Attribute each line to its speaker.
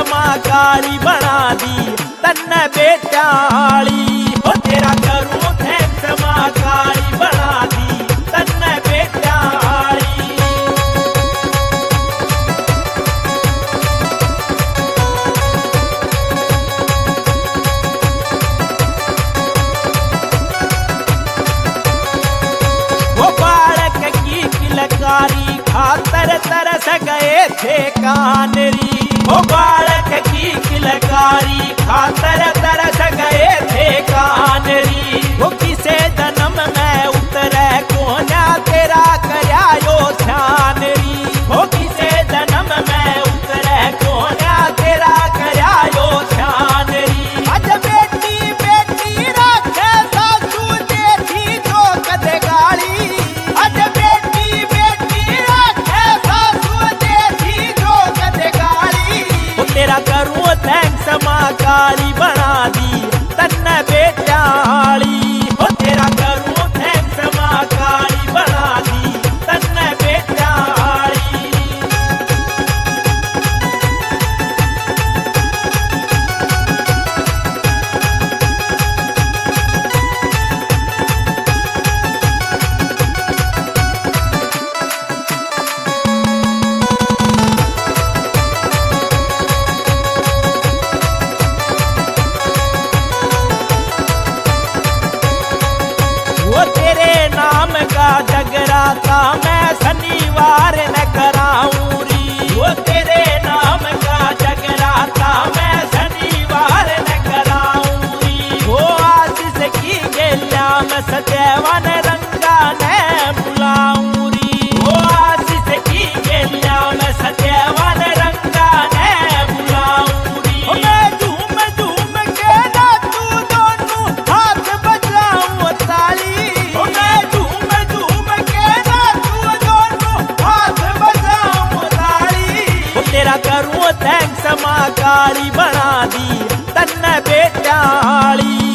Speaker 1: मां काली बना दी तन्ने बेटाली। ओ तेरा करूं थैंक्स मां काली बना दी तन्ने बेटाली। वो बालक की किलकारी खातर तरस गए थे कानरी। वो बालक की किलकारी खातर तरस गए थे कानरी। वो किसे जन्म में उतरे कोना तेरा करायो छानरी। वो किसे जन्म में उतरे कोना तेरा करायो छानरी। अज बेटी बेटी राखे सासू जेठी जो कदे गाली। अज बेटी बेटी राखे सासू जेठी जो कदे गाली। वो तेरा करूं थैंक्स मां काली बना दी तन्ने बेटाली। वो तेरा करूं थैंक्स मां काली बना दी तन्ने बेटाली। वो तेरे नाम का जगराता मैं शनिवार न कराऊं री। वो तेरे नाम का जगराता मैं शनिवार न कराऊं री। वो आशीष की गेल्या मैं सदैवन रंगा न बुलाऊं री। वो आशीष की गेल्या मैं सदैवन रंगा न बुलाऊं री। मैं झूम झूम के नाचू दोनों हाथ बजाऊं ताली। मैं झूम झूम के नाचू दोनों हाथ बजाऊं ताली। तेरा करूं थैंक्स मां काली बना दी तन्ने बेटाली।